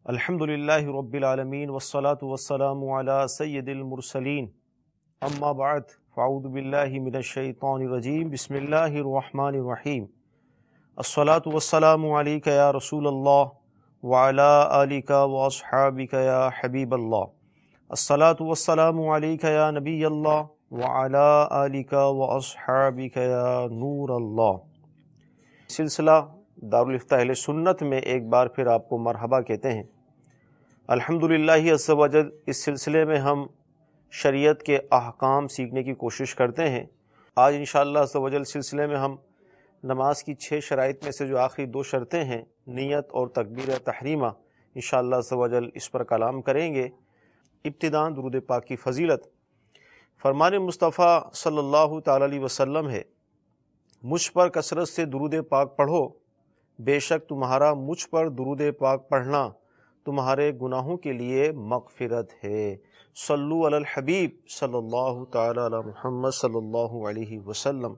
الحمدللہ رب العالمین والصلاة والسلام علی سید المرسلین اما بعد فاعوذ باللہ من الشیطان الرجیم بسم اللہ الرحمن الرحیم الصلاة والسلام علیک یا رسول اللہ وعلی آلک واصحابک یا حبیب اللہ الصلاة والسلام علیک یا نبی اللہ وعلی آلک واصحابک یا نور اللہ۔ سلسلہ دارالفتہ اہل سنت میں ایک بار پھر آپ کو مرحبا کہتے ہیں۔ الحمدللہ عز و جل اس سلسلے میں ہم شریعت کے احکام سیکھنے کی کوشش کرتے ہیں۔ آج انشاءاللہ عز و جل سلسلے میں ہم نماز کی 6 شرائط میں سے جو آخری 2 شرطیں ہیں، نیت اور تکبیر تحریمہ، انشاءاللہ عز و جل اس پر کلام کریں گے۔ ابتداء درود پاک کی فضیلت۔ فرمان مصطفیٰ صلی اللہ تعالی علیہ وسلم ہے، مجھ پر کثرت سے درود پاک پڑھو، بے شک تمہارا مجھ پر درود پاک پڑھنا تمہارے گناہوں کے لیے مغفرت ہے۔ صلو علی الحبیب صلی اللہ تعالی علی محمد صلی اللہ علیہ وسلم۔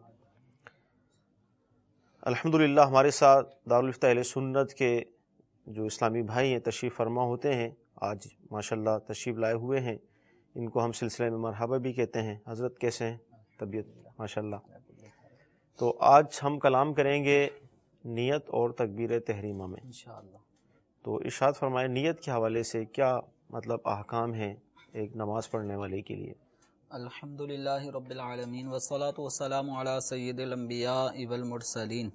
الحمدللہ ہمارے ساتھ دارالفتہ اہل سنت کے جو اسلامی بھائی ہیں تشریف فرما ہوتے ہیں، آج ماشاءاللہ تشریف لائے ہوئے ہیں، ان کو ہم سلسلے میں مرحبا بھی کہتے ہیں۔ حضرت کیسے ہیں؟ طبیعت ماشاءاللہ۔ تو آج ہم کلام کریں گے نیت اور تکبیر تحریمہ میں انشاءاللہ۔ تو ارشاد فرمائے نیت کے حوالے سے کیا مطلب احکام ہیں ایک نماز پڑھنے والے کے لیے؟ الحمدللہ رب العالمین والصلاة والسلام علی سید الانبیاء والمرسلین۔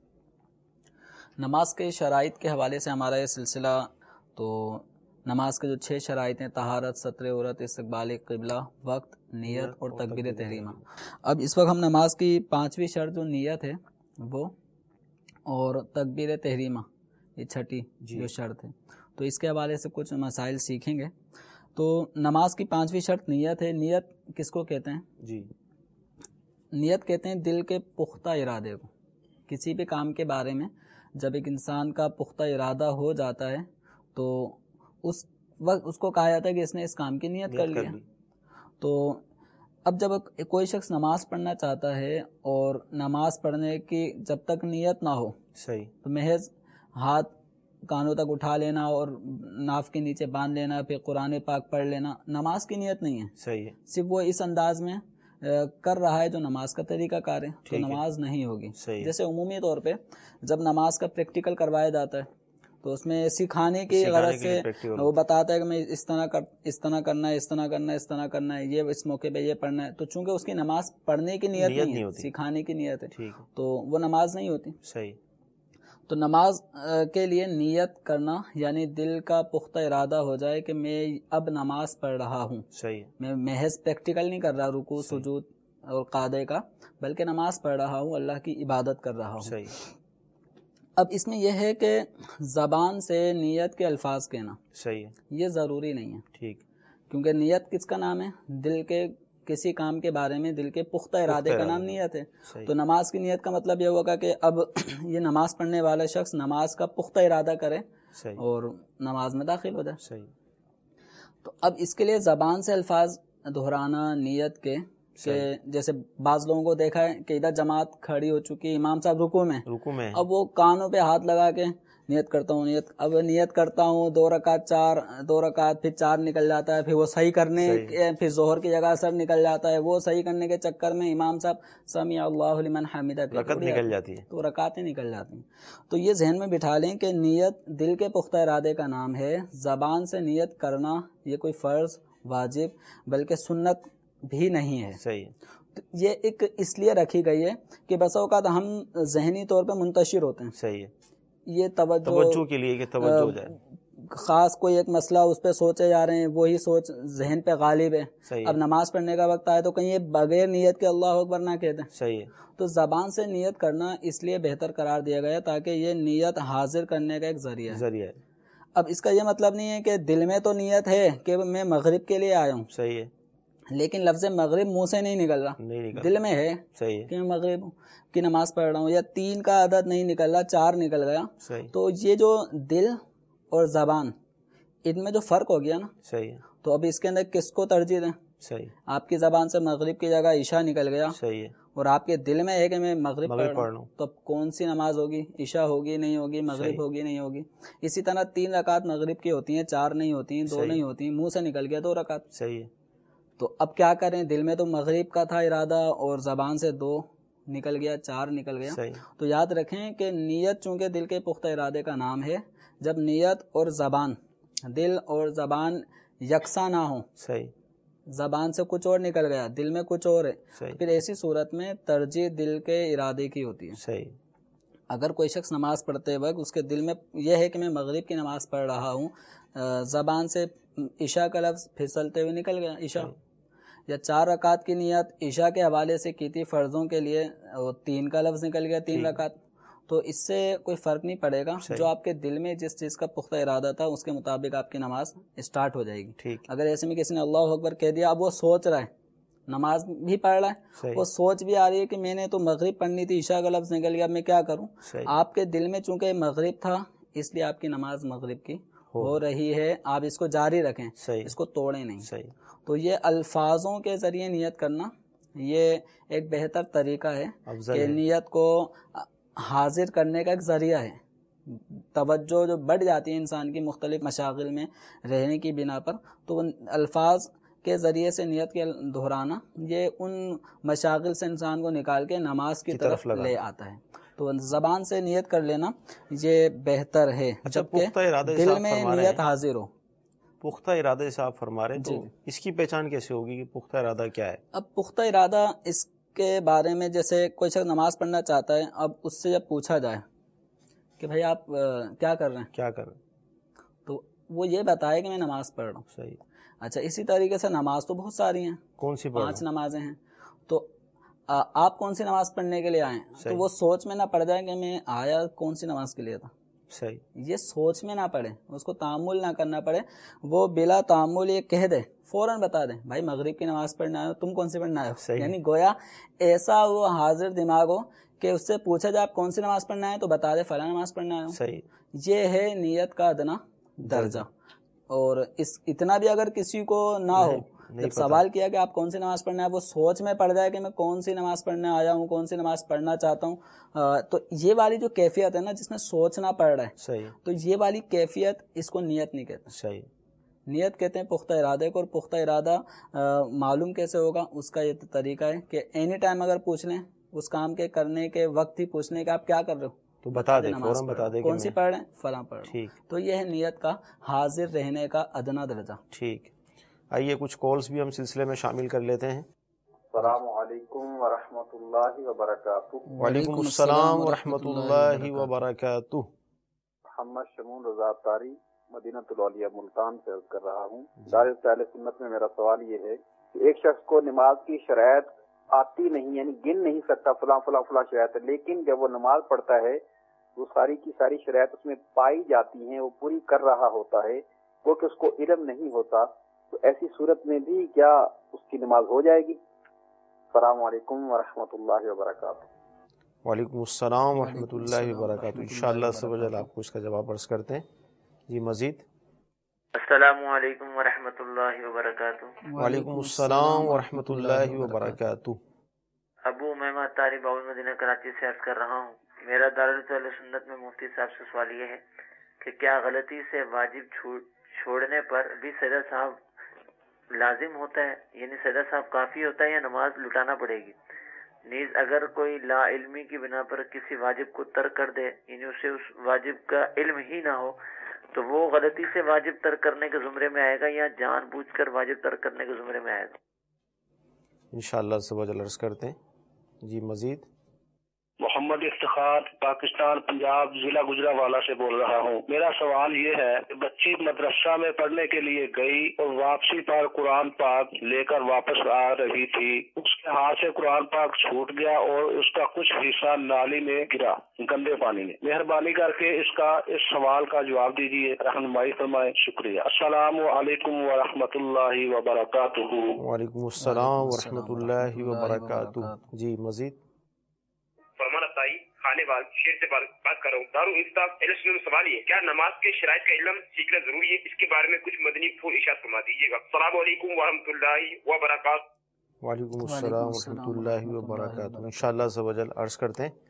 نماز کے شرائط کے حوالے سے ہمارا یہ سلسلہ، تو نماز کے جو 6 شرائط ہیں، طہارت، ستر عورت، استقبال قبلہ، وقت، نیت اور تکبیر تحریمہ۔ اب اس وقت ہم نماز کی 5ویں شرط جو نیت ہے وہ، اور تکبیر تحریمہ یہ 6ٹھی جو شرط ہے، تو اس کے حوالے سے کچھ مسائل سیکھیں گے۔ تو نماز کی 5ویں شرط نیت ہے۔ نیت کس کو کہتے ہیں؟ جی، نیت کہتے ہیں دل کے پختہ ارادے کو۔ کسی بھی کام کے بارے میں جب ایک انسان کا پختہ ارادہ ہو جاتا ہے تو اس وقت اس کو کہا جاتا ہے کہ اس نے اس کام کی نیت کر لی۔ تو اب جب کوئی شخص نماز پڑھنا چاہتا ہے اور نماز پڑھنے کی جب تک نیت نہ ہو، صحیح، تو محض ہاتھ کانوں تک اٹھا لینا اور ناف کے نیچے باندھ لینا، پھر قرآن پاک پڑھ لینا، نماز کی نیت نہیں ہے۔ صحیح ہے، صرف وہ اس انداز میں کر رہا ہے جو نماز کا طریقہ کار ہے، تو نماز نہیں ہوگی۔ جیسے عمومی طور پہ جب نماز کا پریکٹیکل کروایا جاتا ہے تو اس میں سکھانے کی غرض سے وہ بتاتا ہے کہ میں اس طرح کرنا ہے، اس طرح کرنا ہے، اس طرح کرنا ہے، یہ اس موقع پہ یہ پڑھنا ہے، تو چونکہ اس کی نماز پڑھنے کی نیت نہیں ہے، سکھانے کی نیت ہے، تو وہ نماز نہیں ہوتی۔ صحیح۔ تو نماز کے لیے نیت کرنا یعنی دل کا پختہ ارادہ ہو جائے کہ میں اب نماز پڑھ رہا ہوں۔ صحیح، میں محض پریکٹیکل نہیں کر رہا رکوع سجود اور قعدے کا، بلکہ نماز پڑھ رہا ہوں، اللہ کی عبادت کر رہا ہوں۔ صحیح۔ اب اس میں یہ ہے کہ زبان سے نیت کے الفاظ کہنا، صحیح ہے، یہ ضروری نہیں ہے، ٹھیک، کیونکہ نیت کس کا نام ہے؟ دل کے کسی کام کے بارے میں دل کے پختہ ارادے کا نام نیت ہے۔ تو نماز کی نیت کا مطلب یہ ہوگا کہ اب یہ نماز پڑھنے والا شخص نماز کا پختہ ارادہ کرے اور نماز میں داخل ہو جائے۔ صحیح۔ تو اب اس کے لیے زبان سے الفاظ دہرانا نیت کے، کہ جیسے بعض لوگوں کو دیکھا ہے کہ ادھر جماعت کھڑی ہو چکی، امام صاحب رکوع میں، اب وہ کانوں پہ ہاتھ لگا کے نیت کرتا ہوں، اب نیت کرتا ہوں 2 رکعت 2 رکعت، پھر 4 نکل جاتا ہے، پھر وہ صحیح کرنے، پھر ظہر کی جگہ اثر نکل جاتا ہے، وہ صحیح کرنے کے چکر میں امام صاحب سمیع اللہ لمن حمدہ رکعت نکل جاتی ہے، تو رکعتیں نکل جاتی ہیں۔ تو یہ ذہن میں بٹھا لیں کہ نیت دل کے پختہ ارادے کا نام ہے۔ زبان سے نیت کرنا یہ کوئی فرض، واجب بلکہ سنت بھی نہیں ہے۔ صحیح۔ یہ ایک اس لیے رکھی گئی ہے کہ بسا اوقات ہم ذہنی طور پہ منتشر ہوتے ہیں، صحیح ہے، یہ توجہ کے لیے کہ توجہ ہو جائے، خاص کوئی ایک مسئلہ اس پہ سوچے جا رہے ہیں، وہی سوچ ذہن پہ غالب ہے، اب نماز پڑھنے کا وقت آئے تو کہیں یہ بغیر نیت کے اللہ اکبر نہ کہتے ہیں۔ صحیح ہے۔ تو زبان سے نیت کرنا اس لیے بہتر قرار دیا گیا تاکہ یہ نیت حاضر کرنے کا ایک ذریعہ ہے۔ اب اس کا یہ مطلب نہیں ہے کہ دل میں تو نیت ہے کہ میں مغرب کے لیے آیا ہوں، صحیح ہے، لیکن لفظ مغرب منہ سے نہیں نکل رہا، دل میں ہے کہ میں مغرب کی نماز پڑھ رہا ہوں، یا 3 کا عدد نہیں نکل رہا، 4 نکل گیا، تو یہ جو دل اور زبان ان میں جو فرق ہو گیا نا، صحیح ہے، تو اب اس کے اندر کس کو ترجیح دیں؟ صحیح. آپ کی زبان سے مغرب کی جگہ عشاء نکل گیا. صحیح ہے. اور آپ کے دل میں ہے کہ میں مغرب پڑھ رہا ہوں، تو اب کون سی نماز ہوگی؟ عشاء ہوگی نہیں ہوگی، مغرب ہوگی نہیں ہوگی. اسی طرح 3 رکعت مغرب کی ہوتی ہیں، 4 نہیں ہوتی ہیں، 2 نہیں ہوتی، منہ سے نکل گیا 2 رکعت. صحیح ہے. تو اب کیا کریں؟ دل میں تو مغرب کا تھا ارادہ اور زبان سے 2 نکل گیا، 4 نکل گیا. تو یاد رکھیں کہ نیت چونکہ دل کے پختہ ارادے کا نام ہے، جب نیت اور زبان، دل اور زبان یکساں نہ ہوں، صحیح، زبان سے کچھ اور نکل گیا، دل میں کچھ اور ہے، پھر ایسی صورت میں ترجیح دل کے ارادے کی ہوتی ہے. صحیح. اگر کوئی شخص نماز پڑھتے وقت اس کے دل میں یہ ہے کہ میں مغرب کی نماز پڑھ رہا ہوں، زبان سے عشاء کا لفظ پھسلتے ہوئے نکل گیا عشاء، یا 4 رکعت کی نیت عشاء کے حوالے سے کی تھی فرضوں کے لیے، 3 کا لفظ نکل گیا 3 رکعت، تو اس سے کوئی فرق نہیں پڑے گا. جو آپ کے دل میں جس چیز کا پختہ ارادہ تھا اس کے مطابق آپ کی نماز اسٹارٹ ہو جائے گی. اگر ایسے میں کسی نے اللہ اکبر کہہ دیا، اب وہ سوچ رہا ہے، نماز بھی پڑھ رہا ہے، وہ سوچ بھی آ رہی ہے کہ میں نے تو مغرب پڑھنی تھی، عشاء کا لفظ نکل گیا، اب میں کیا کروں؟ آپ کے دل میں چونکہ مغرب تھا اس لیے آپ کی نماز مغرب کی ہو رہی ہے، آپ اس کو جاری رکھیں، اس کو توڑیں نہیں. تو یہ الفاظوں کے ذریعے نیت کرنا یہ ایک بہتر طریقہ ہے کہ نیت کو حاضر کرنے کا ایک ذریعہ ہے. توجہ جو بڑھ جاتی ہے انسان کی مختلف مشاغل میں رہنے کی بنا پر، تو الفاظ کے ذریعے سے نیت کے دہرانا یہ ان مشاغل سے انسان کو نکال کے نماز کی طرف لے آتا ہے. تو زبان سے نیت کر لینا یہ بہتر ہے، جبکہ دل میں نیت حاضر ہو. پختہ ارادہ سے آپ فرما رہے ہیں، تو اس کی پہچان کیسے ہوگی کہ پختہ ارادہ کیا ہے؟ اب پختہ ارادہ اس کے بارے میں جیسے کوئی شخص نماز پڑھنا چاہتا ہے، اب اس سے جب پوچھا جائے کہ بھائی آپ کیا کر رہے ہیں، تو وہ یہ بتائے کہ میں نماز پڑھ رہا ہوں. صحیح. اچھا، اسی طریقے سے نماز تو بہت ساری ہیں، کون سی 5 نمازیں ہیں، تو آپ کون سی نماز پڑھنے کے لیے آئے ہیں؟ تو وہ سوچ میں نہ پڑ جائے کہ میں آیا کون سی نماز کے لیے تھا. صحیح. یہ سوچ میں نہ پڑے، اس کو تأمل نہ کرنا پڑے، وہ بلا تأمل یہ کہہ دے، فوراً بتا دیں بھائی مغرب کی نماز پڑھنا آئے ہو، تم کون سی پڑھنا آئے ہو. یعنی گویا ایسا وہ حاضر دماغ ہو کہ اس سے پوچھا جائے آپ کون سی نماز پڑھنا ہے تو بتا دے فلاں نماز پڑھنا آئے ہو. صحیح. یہ ہے نیت کا ادنا درجہ. اور اتنا بھی اگر کسی کو نہ ہو، جب سوال کیا کہ آپ کون سی نماز پڑھنا ہے، وہ سوچ میں پڑ جائے کہ میں کون سی نماز پڑھنے آیا ہوں، کون سی نماز پڑھنا چاہتا ہوں، تو یہ والی جو کیفیت ہے نا جس میں سوچنا پڑ رہا ہے، صحیح، تو یہ والی کیفیت اس کو نیت نہیں کہتے. صحیح. نیت کہتے ہیں پختہ ارادے کو. اور پختہ ارادہ معلوم کیسے ہوگا؟ اس کا یہ طریقہ ہے کہ اینی ٹائم اگر پوچھ لیں، اس کام کے کرنے کے وقت ہی پوچھ لیں کہ آپ کیا کر رہے ہو، تو بتا دیں، فوراً بتا دیں کون سی پڑھ رہے ہیں، فلاں پڑھ رہے ہیں. تو یہ ہے نیت کا حاضر رہنے کا ادنا درجہ. ٹھیک. آئیے کچھ کالز بھی ہم سلسلے میں شامل کر لیتے ہیں. السلام علیکم ورحمۃ اللہ وبرکاتہ. وعلیکم السلام ورحمۃ اللہ وبرکاتہ. محمد شمون رضا تاری مدینہ الاولیاء ملتان سے عرض کر رہا ہوں. دار اہل سنت میں میرا سوال یہ ہے کہ ایک شخص کو نماز کی شرائط آتی نہیں، یعنی گن نہیں سکتا فلاں فلاں فلاں شرائط ہے، لیکن جب وہ نماز پڑھتا ہے وہ ساری کی ساری شرائط اس میں پائی جاتی ہیں، وہ پوری کر رہا ہوتا ہے، وہ کہ اس کو علم نہیں ہوتا، تو ایسی صورت میں بھی کیا اس کی نماز ہو جائے گی؟ السلام علیکم ورحمۃ اللہ وبرکاتہ. وعلیکم السلام ورحمۃ اللہ وبرکاتہ. انشاءاللہ سب جل آپ کو اس کا جواب عرض کرتے ہیں. جی مزید. السلام علیکم ورحمۃ اللہ وبرکاتہ. وعلیکم السلام ورحمۃ اللہ وبرکاتہ. ابو محمد طاری باول مدینہ کراچی سے عرض کر رہا ہوں. میرا دارالعلوم سنت میں مفتی صاحب سے سوال یہ ہے کہ کیا غلطی سے واجب چھوڑنے پر بھی سجدہ صاحب لازم ہوتا ہے، یعنی سجدہ صاحب کافی ہوتا ہے یا نماز لٹانا پڑے گی؟ نیز اگر کوئی لا علمی کی بنا پر کسی واجب کو ترک کر دے، یعنی اسے اس واجب کا علم ہی نہ ہو، تو وہ غلطی سے واجب ترک کرنے کے زمرے میں آئے گا یا جان بوجھ کر واجب ترک کرنے کے زمرے میں آئے گا؟ انشاءاللہ سب جل عرض کرتے ہیں. جی مزید. محمد افتخار پاکستان پنجاب ضلع گجرانوالہ سے بول رہا ہوں. میرا سوال یہ ہے کہ بچی مدرسہ میں پڑھنے کے لیے گئی اور واپسی پر قرآن پاک لے کر واپس آ رہی تھی، اس کے ہاتھ سے قرآن پاک چھوٹ گیا اور اس کا کچھ حصہ نالی میں گرا گندے پانی میں. مہربانی کر کے اس سوال کا جواب دیجیے، رہنمائی فرمائیں. شکریہ. السلام علیکم ورحمۃ اللہ وبرکاتہ. وعلیکم السلام ورحمۃ اللہ وبرکاتہ. جی مزید. فرمان ابتائی خانے वाल शेर से बात कर रहा हूँ। दारुल इफ्ता अहले सुन्नत में सवाल ये, क्या नमाज के शराइत का इल्म सीखना जरूरी है? इसके बारे में कुछ मदनी फूल इरशाद फरमा दीजिएगा। अस्सलामु अलैकुम व रहमतुल्लाहि व बरकातहू। वालेकुम अस्सलाम व रहमतुल्लाहि व बरकातहू। इंशाअल्लाह अज़्ज़ व जल अर्ज़ करते हैं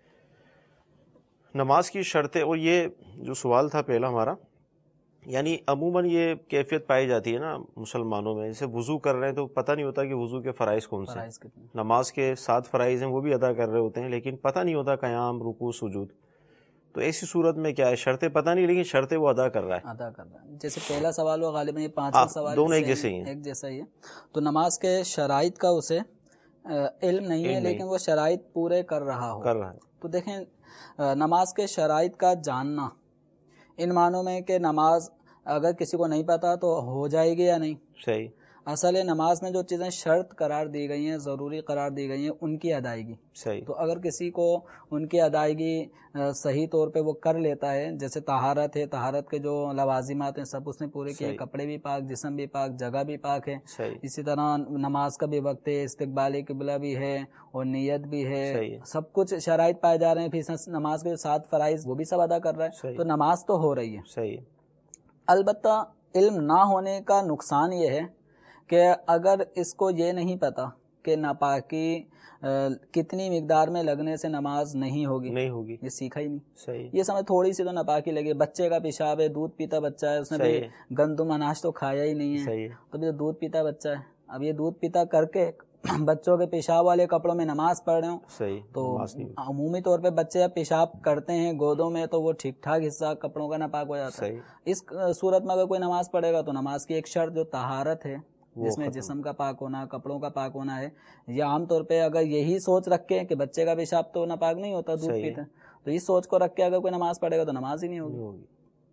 नमाज की शर्तें। और ये जो सवाल था पहला हमारा, यानी अमूमन ये कैफियत पाई जाती है ना मुसलमानों में, जैसे वज़ू कर रहे हैं तो पता नहीं होता कि वज़ू के फ़राइज़ कौन से हैं। नमाज के 7 फ़राइज़ हैं वो भी अदा कर रहे होते हैं, लेकिन पता नहीं होता क़याम, रुकू, सुजूद। तो ऐसी सूरत में क्या है, शर्तें पता नहीं लेकिन शर्तें वो अदा कर रहा है। जैसे पहला सवाल हुआ, गालिबन ये 5वां सवाल दोनों एक जैसे ही हैं, एक जैसा ही है। तो नमाज के शराइत का उसे इल्म नहीं है, लेकिन वो शराइत पूरे कर रहा है। तो देखें, नमाज के शराइत का जानना इन मानों में कि नमाज अगर किसी को नहीं पता तो हो जाएगी या नहीं। सही। असल है नमाज में जो चीज़ें शर्त करार दी गई हैं, ज़रूरी करार दी गई हैं, उनकी अदायगी। सही। तो अगर किसी को उनकी अदायगी सही तौर पे वो कर लेता है, जैसे तहारत है, तहारत के जो लवाजिमात हैं सब उसने पूरे किए, कपड़े भी पाक, जिस्म भी पाक, जगह भी पाक है। इसी तरह नमाज का भी वक्त है, इस्तिक़बाल क़िबला भी है और नियत भी है, सब कुछ शराइत पाए जा रहे हैं। फिर नमाज के 7 फ़राइज़ वो भी सब अदा कर रहा है, तो नमाज तो हो रही है। सही। अलबत्ता इल्म ना होने का नुकसान ये है कि अगर इसको ये नहीं पता कि नापाकी कितनी मिकदार में लगने से नमाज नहीं होगी, ये सीखा ही नहीं। सही। ये समझ थोड़ी सी तो नापाकी लगे, बच्चे का पेशाब है, दूध पीता बच्चा है, उसने भी गंदुम अनाज तो खाया ही नहीं है, तो भी दूध पीता बच्चा है। अब ये दूध पीता करके बच्चों के पेशाब वाले कपड़ों में नमाज पढ़ रहे हो, तो अमूमी तौर पे बच्चे जब पेशाब करते हैं गोदों में तो वो ठीक ठाक हिस्सा कपड़ों का नापाक हो जाता है। इस सूरत में अगर कोई नमाज पढ़ेगा तो नमाज की एक शर्त जो तहारत है, जिसमें जिस्म का पाक होना, कपड़ों का पाक होना है, या आम तौर पे अगर यही सोच रख के कि बच्चे का पेशाब तो नापाक नहीं होता, दूध पीते, तो इस सोच को रख के अगर कोई नमाज पढ़ेगा तो नमाज ही नहीं होगी।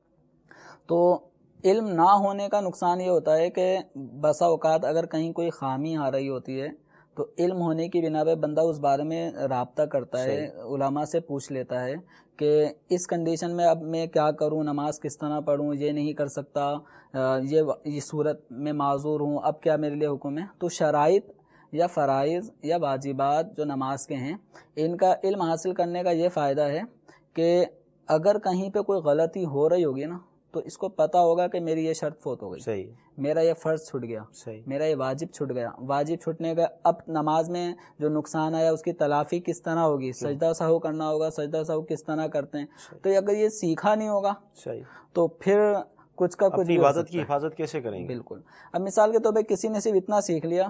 तो इल्म ना होने का नुकसान ये होता है कि बसा औकात अगर कहीं कोई खामी आ रही होती है तो इल्म होने की बिना पे बंदा उस बारे में राब्ता करता है, उलामा से पूछ लेता है कि इस कंडीशन में अब मैं क्या करूं, नमाज किस तरह पढ़ूं, ये नहीं कर सकता, ये सूरत में माजूर हूं, अब क्या मेरे लिए हुक्म है। तो शराइत या फ़राइज़ या वाजिबात जो नमाज के हैं, इनका इल्म हासिल करने का ये फ़ायदा है कि अगर कहीं पे कोई गलती हो रही होगी ना तो इसको पता होगा कि मेरी ये शर्त फौत हो गई, मेरा ये फ़र्ज छूट गया, मेरा ये वाजिब छूट गया। वाजिब छूटने का अब नमाज में जो नुकसान आया उसकी तलाफ़ी किस तरह होगी, सजदा सहू करना होगा, सजदा सहू किस तरह करते हैं। तो अगर ये सीखा नहीं होगा तो फिर कुछ का कुछ इबादत की हिफाजत कैसे करेंगे। बिल्कुल। अब मिसाल के तौर पे किसी ने सिर्फ इतना सीख लिया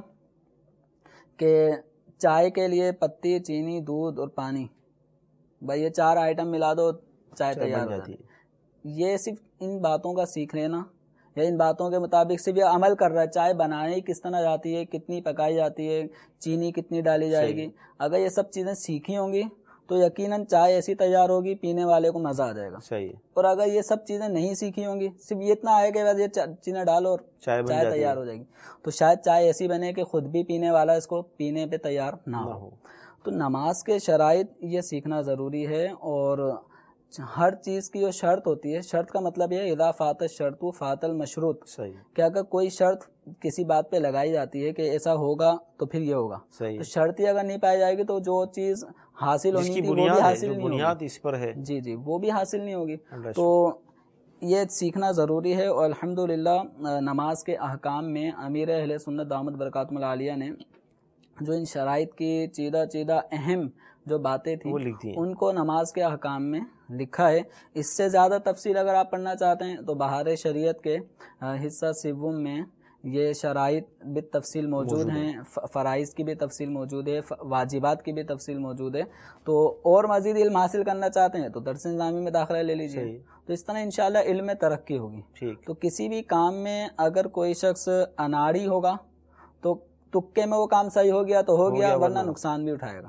कि चाय के लिए पत्ती, चीनी, दूध और पानी, भाई ये 4 आइटम मिला दो चाय तैयार हो जाती है। ये सिर्फ इन बातों का सीख लेना या इन बातों के मुताबिक सिर्फ ये अमल कर रहा है, चाय बनाई किस तरह जाती है, कितनी पकाई जाती है, चीनी कितनी डाली जाएगी, अगर ये सब चीज़ें सीखी होंगी तो यकीनन चाय ऐसी तैयार होगी पीने वाले को मज़ा आ जाएगा। और अगर ये सब चीज़ें नहीं सीखी होंगी, सिर्फ ये इतना आएगा कि ये चीनी डालो और चाय तैयार हो जाएगी, तो शायद चाय ऐसी बने कि खुद भी पीने वाला इसको पीने पे तैयार ना हो। तो नमाज के शराइत ये सीखना ज़रूरी है। और हर चीज़ की जो शर्त होती है, शर्त का मतलब ये इज़ा फ़ात शर्तु फ़ातल मशरूत, कि अगर कोई शर्त किसी बात पे लगाई जाती है कि ऐसा होगा तो फिर ये होगा, तो शर्त ही अगर नहीं पाई जाएगी तो जो चीज़ हासिल होनी थी वो भी हासिल नहीं होगी। इस पर है जी, वो भी हासिल नहीं होगी। तो ये सीखना ज़रूरी है। और अल्हम्दुलिल्लाह नमाज के अहकाम में अमीर अहले सुन्नत दामत बरकातुहुल आलिया ने जो इन शराइत की चीदा अहम जो बातें थी उनको नमाज के अहकाम में लिखा है। इससे ज़्यादा तफसील अगर आप पढ़ना चाहते हैं तो बहार शरीयत के हिस्सा सिवुम में ये शराइत भी तफसील मौजूद हैं, फ़राइज़ की भी तफसील मौजूद है, वाजिबात की भी तफसील मौजूद है। तो और मज़ीद इल्म हासिल करना चाहते हैं तो दर्स निज़ामी में दाखिला ले लीजिए, तो इस तरह इंशाअल्लाह इल्म में तरक्की होगी। तो किसी भी काम में अगर कोई शख्स अनाड़ी होगा तो तुक्के में वो काम सही हो गया तो हो गया, वरना नुकसान भी उठाएगा।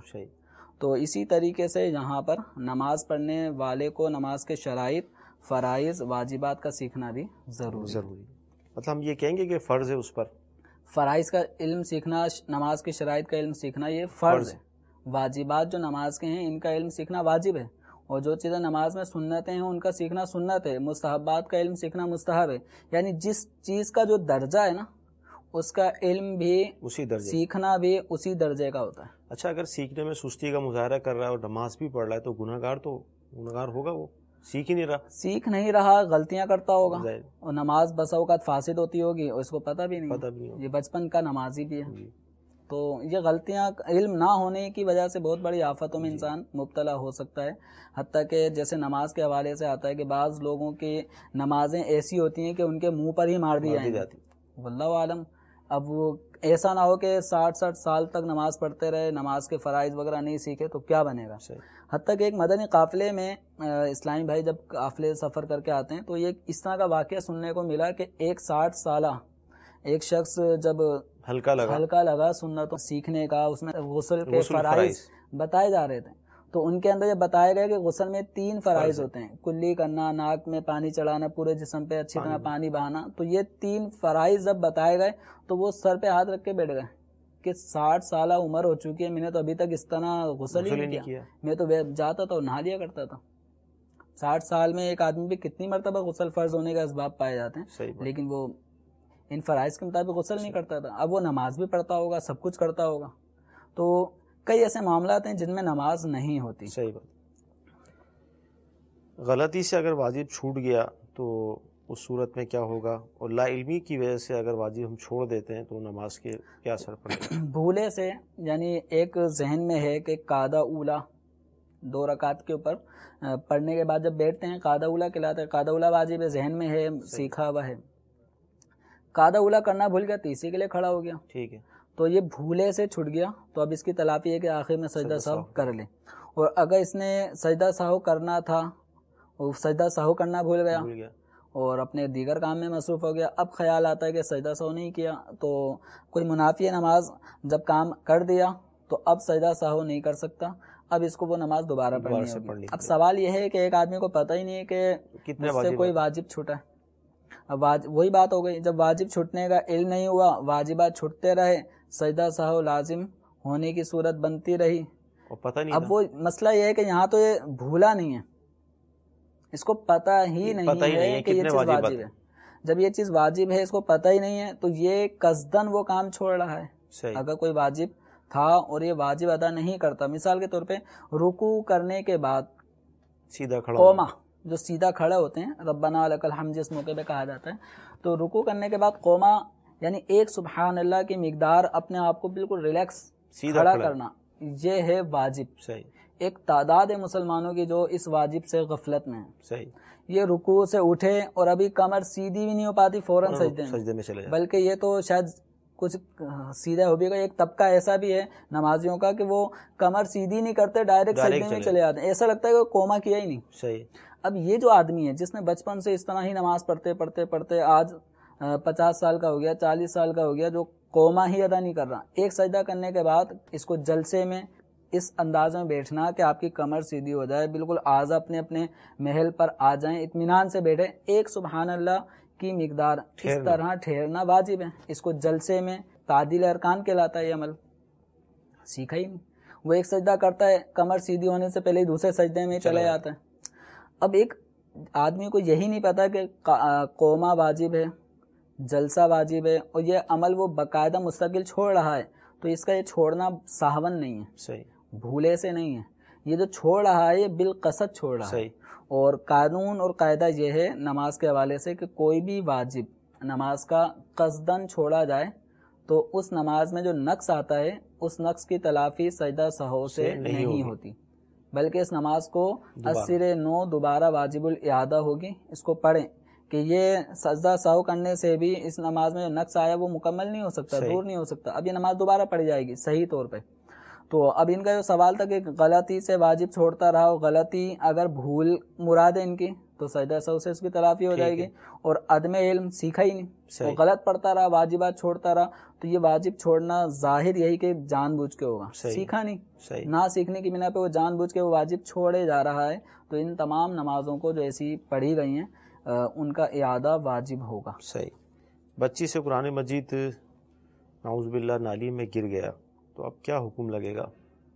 तो इसी तरीके से यहाँ पर नमाज पढ़ने वाले को नमाज के शराइत, फ़राइज़, वाजिबात का सीखना भी ज़रूरी। मतलब हम ये कहेंगे कि फ़र्ज़ है उस पर, फ़राइज़ का इल्म सीखना, नमाज के शराइत का इल्म सीखना ये फ़र्ज़ है। वाजिबात जो नमाज के हैं इनका इल्म सीखना वाजिब है, और जो चीज़ें नमाज में सुन्नतें हैं उनका सीखना सुन्नत है। मुस्तहब्बात का इल्म सीखना मुस्तहब है, यानी जिस चीज़ का जो दर्जा है ना उसका इल्म भी उसी दर्जे, सीखना भी उसी दर्जे का होता है। اچھا اگر سیکھنے میں سستی کا مظاہرہ کر رہا ہے اور نماز بھی پڑھ رہا ہے تو گناہگار ہوگا، وہ سیکھ ہی نہیں رہا، سیکھ نہیں رہا، غلطیاں کرتا ہوگا، ظاہر اور نماز بسا اوقات فاسد ہوتی ہوگی اور اس کو پتہ بھی پتہ بھی نہیں، نہیں یہ بچپن کا نمازی بھی ہے. جی تو یہ غلطیاں علم نہ ہونے کی وجہ سے بہت بڑی آفتوں میں انسان مبتلا ہو سکتا ہے. حتیٰ کہ جیسے نماز کے حوالے سے آتا ہے کہ بعض لوگوں کی نمازیں ایسی ہوتی ہیں کہ ان کے منہ پر ہی مار دی جاتی. واللہ عالم. اب وہ ایسا نہ ہو کہ 60 سال تک نماز پڑھتے رہے، نماز کے فرائض وغیرہ نہیں سیکھے تو کیا بنے گا. حتیٰ کہ ایک مدنی قافلے میں اسلامی بھائی جب قافلے سفر کر کے آتے ہیں تو یہ اس طرح کا واقعہ سننے کو ملا کہ ایک 60 سالہ ایک شخص جب ہلکا لگا سنتوں سیکھنے کا، اس میں غسل کے فرائض بتائے جا رہے تھے تو ان کے اندر یہ بتایا گیا کہ غسل میں 3 فرائض ہوتے ہیں، کلی کرنا، ناک میں پانی چڑھانا، پورے جسم پہ اچھی طرح پانی بہانا. تو یہ 3 فرائض جب بتائے گئے تو وہ سر پہ ہاتھ رکھ کے بیٹھ گئے کہ 60 سالہ عمر ہو چکی ہے، میں نے تو ابھی تک اس طرح غسل ہی نہیں کیا. میں تو جاتا تھا اور نہا لیا کرتا تھا. 60 سال میں ایک آدمی بھی کتنی مرتبہ غسل فرض ہونے کا اسباب پائے جاتے ہیں، لیکن وہ ان فرائض کے مطابق غسل نہیں کرتا تھا. اب وہ نماز بھی پڑھتا ہوگا، سب کچھ کرتا ہوگا. تو کئی ایسے معاملات ہیں جن میں نماز نہیں ہوتی. صحیح بات. غلطی سے اگر واجب چھوٹ گیا تو اس صورت میں کیا ہوگا، اور لا علمی کی وجہ سے اگر واجب ہم چھوڑ دیتے ہیں تو نماز کے کیا اثر پڑے گا؟ بھولے سے، یعنی ایک ذہن میں ہے کہ قاعدہ اولا 2 رکعت کے اوپر پڑھنے کے بعد جب بیٹھتے ہیں قاعدہ اولا کہلاتا ہے، قاعدہ اولا واجب ہے، ذہن میں ہے، سیکھا ہوا ہے. قاعدہ اولا کرنا بھول گیا، تیسری کے لیے کھڑا ہو گیا، ٹھیک ہے، تو یہ بھولے سے چھٹ گیا. تو اب اس کی تلافی ہے کہ آخر میں سجدہ سہو کر لے. اور اگر اس نے سجدہ سہو کرنا تھا اور سجدہ سہو کرنا بھول گیا اور اپنے دیگر کام میں مصروف ہو گیا، اب خیال آتا ہے کہ سجدہ سہو نہیں کیا، تو کوئی منافی نماز جب کام کر دیا تو اب سجدہ سہو نہیں کر سکتا، اب اس کو وہ نماز دوبارہ پڑھنی ہوگی. اب سوال یہ ہے کہ ایک آدمی کو پتہ ہی نہیں ہے کہ مجھ سے کوئی واجب چھوٹا ہے. اب وہی بات ہو گئی، جب واجب چھٹنے کا علم نہیں ہوا، واجبات چھٹتے رہے، سجدہ سہو لازم ہونے کی صورت بنتی رہی. اب وہ مسئلہ یہ ہے کہ یہاں تو یہ بھولا نہیں ہے، اس کو پتہ ہی نہیں ہے کہ یہ چیز واجب ہے. جب یہ چیز واجب ہے، اس کو پتہ ہی نہیں ہے، تو یہ قصدن وہ کام چھوڑ رہا ہے. اگر کوئی واجب تھا اور یہ واجب ادا نہیں کرتا، مثال کے طور پہ رکوع کرنے کے بعد سیدھا کھڑا قوما، جو سیدھا کھڑے ہوتے ہیں، ربنا لک الحمد جس موقع پہ کہا جاتا ہے، تو رکوع کرنے کے بعد قوما یعنی ایک سبحان اللہ کی مقدار اپنے آپ کو بالکل ریلیکس کھڑا کرنا، یہ ہے واجب. صحیح. ایک تعداد ہے مسلمانوں کی جو اس واجب سے غفلت میں ہے. صحیح. یہ رکوع سے اٹھے اور ابھی کمر سیدھی بھی نہیں ہو پاتی، فوراً سجدے میں چلے، بلکہ یہ تو شاید کچھ سیدھا ہو بھی گا. ایک طبقہ ایسا بھی ہے نمازیوں کا کہ وہ کمر سیدھی نہیں کرتے، ڈائریکٹ سجدے میں چلے جاتے ہیں، ایسا لگتا ہے کہ قوما کیا ہی نہیں. صحیح. اب یہ جو آدمی ہے جس نے بچپن سے اس طرح ہی نماز پڑھتے آج 50 سال کا ہو گیا، 40 سال کا ہو گیا، جو قوما ہی ادا نہیں کر رہا، ایک سجدہ کرنے کے بعد اس کو جلسے میں اس انداز میں بیٹھنا کہ آپ کی کمر سیدھی ہو جائے، بالکل اعضاء اپنے اپنے محل پر آ جائیں، اطمینان سے بیٹھے، ایک سبحان اللہ کی مقدار اس طرح ٹھہرنا واجب ہے. اس کو جلسے میں تعدیل ارکان کہلاتا ہے. یہ عمل سیکھا ہی نہیں. وہ ایک سجدہ کرتا ہے، کمر سیدھی ہونے سے پہلے ہی دوسرے سجدے میں چلا جاتا ہے. اب ایک آدمی کو یہی نہیں پتا کہ قوما واجب ہے، جلسہ واجب ہے، اور یہ عمل وہ باقاعدہ مستقل چھوڑ رہا ہے، تو اس کا یہ چھوڑنا سہون نہیں ہے. صحیح. بھولے سے نہیں ہے، یہ جو چھوڑ رہا ہے یہ بالقصد چھوڑ رہا ہے. اور قانون اور قاعدہ یہ ہے نماز کے حوالے سے کہ کوئی بھی واجب نماز کا قصدن چھوڑا جائے تو اس نماز میں جو نقص آتا ہے اس نقص کی تلافی سجدہ سہو سے نہیں ہوتی، بلکہ اس نماز کو اثر نو دوبارہ واجب الاعادہ ہوگی. اس کو پڑھیں کہ یہ سجدہ سہو کرنے سے بھی اس نماز میں جو نقص آیا وہ مکمل نہیں ہو سکتا، دور نہیں ہو سکتا. اب یہ نماز دوبارہ پڑھی جائے گی صحیح طور پہ. تو اب ان کا جو سوال تھا کہ غلطی سے واجب چھوڑتا رہا، غلطی اگر بھول مراد ہے ان کی تو سجدہ سہو سے اس کی تلافی ہو جائے گی. اور عدم علم سیکھا ہی نہیں، وہ غلط پڑھتا رہا، واجبات چھوڑتا رہا، تو یہ واجب چھوڑنا ظاہر یہی کہ جان بوجھ کے ہوگا، سیکھا نہیں، نہ سیکھنے کی بنا پہ وہ جان بوجھ کے وہ واجب چھوڑے جا رہا ہے. تو ان تمام نمازوں کو جو ایسی پڑھی گئی ہیں ان کا اعادہ واجب ہوگا. صحیح. بچی سے قرآن مجید نعوذ باللہ نالی میں گر گیا تو اب کیا حکم لگے گا؟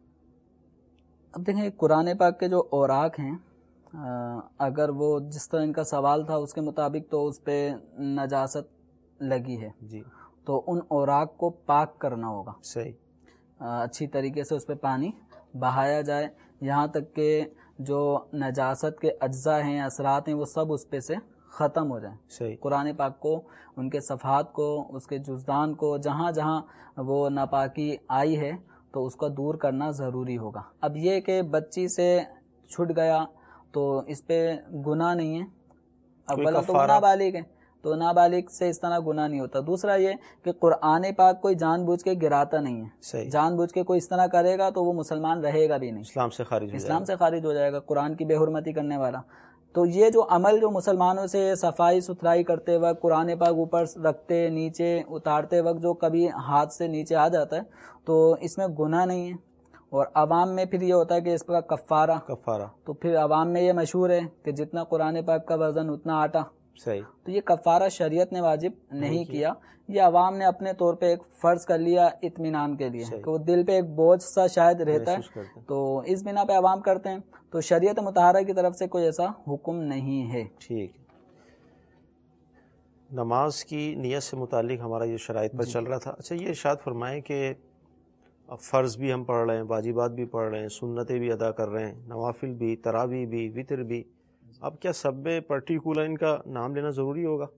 اب دیکھیں قرآن پاک کے جو اوراق ہیں، اگر وہ جس طرح ان کا سوال تھا اس کے مطابق تو اس پہ نجاست لگی ہے جی، تو ان اوراق کو پاک کرنا ہوگا. صحیح. اچھی طریقے سے اس پہ پانی بہایا جائے، یہاں تک کہ جو نجاست کے اجزاء ہیں، اثرات ہیں، وہ سب اس پہ سے ختم ہو جائیں۔ صحیح۔ قرآن پاک کو، ان کے صفحات کو، اس کے جزدان کو، جہاں جہاں وہ ناپاکی آئی ہے تو اس کو دور کرنا ضروری ہوگا۔ اب یہ کہ بچی سے چھٹ گیا تو اس پہ گناہ نہیں ہے، اولا تو وہ نابالغ ہے تو نابالغ سے اس طرح گناہ نہیں ہوتا۔ دوسرا یہ کہ قرآن پاک کوئی جان بوجھ کے گراتا نہیں ہے، جان بوجھ کے کوئی اس طرح کرے گا تو وہ مسلمان رہے گا بھی نہیں، اسلام سے خارج ہو جائے گا، قرآن کی بے حرمتی کرنے والا۔ تو یہ جو عمل جو مسلمانوں سے صفائی ستھرائی کرتے وقت قرآن پاک اوپر رکھتے نیچے اتارتے وقت جو کبھی ہاتھ سے نیچے آ جاتا ہے تو اس میں گناہ نہیں ہے۔ اور عوام میں پھر یہ ہوتا ہے کہ اس کا کفارہ، تو پھر عوام میں یہ مشہور ہے کہ جتنا قرآن پاک کا وزن اتنا آٹا، صحیح۔ تو یہ کفارہ شریعت نے واجب نہیں کیا، یہ عوام نے اپنے طور پہ ایک فرض کر لیا اطمینان کے لیے کہ وہ دل پہ ایک بوجھ سا شاید رہتا ہے تو اس بنا پہ عوام کرتے ہیں، تو شریعت مطہرہ کی طرف سے کوئی ایسا حکم نہیں ہے۔ ٹھیک۔ نماز کی نیت سے متعلق ہمارا یہ شرائط پر چل رہا تھا۔ اچھا یہ ارشاد فرمائیں کہ اب فرض بھی ہم پڑھ رہے ہیں، واجبات بھی پڑھ رہے ہیں، سنتیں بھی ادا کر رہے ہیں، نوافل بھی، تراویح بھی، وتر بھی، اب کیا سب میں پرٹیکولر ان کا نام لینا ضروری ہوگا؟